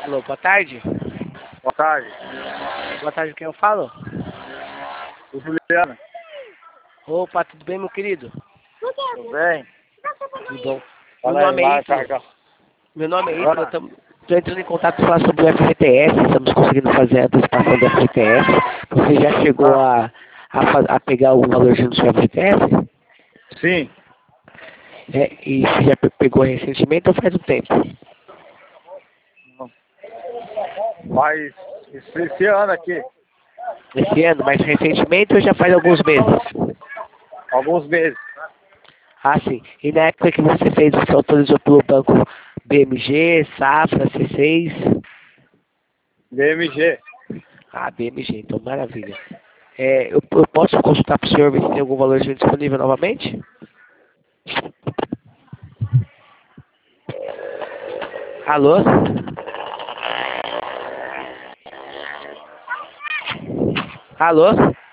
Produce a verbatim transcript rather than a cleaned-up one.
Alô, boa tarde. Boa tarde. Boa tarde, quem eu falo? O Juliano. Opa, tudo bem, meu querido? Tudo bem? Tudo bom. Meu Fala aí, nome é vai, Ítalo. carga. Meu nome é Ah. Ítalo. Estou entrando em contato para falar sobre o F G T S. Estamos conseguindo fazer a antecipação do F G T S. Você já chegou Ah. a, a, fa- a pegar algum valorzinho do seu F G T S? Sim. É, e você já pe- pegou recentemente ou faz um tempo? Mas esse, esse ano aqui, Esse ano, mas recentemente ou já faz alguns meses? alguns meses. Ah, sim. E na época que você fez, você autorizou pelo banco B M G, Safra, C seis? B M G. Ah, B M G, então maravilha. É, eu, eu posso consultar para o senhor ver se tem algum valor disponível novamente? Alô? Alô?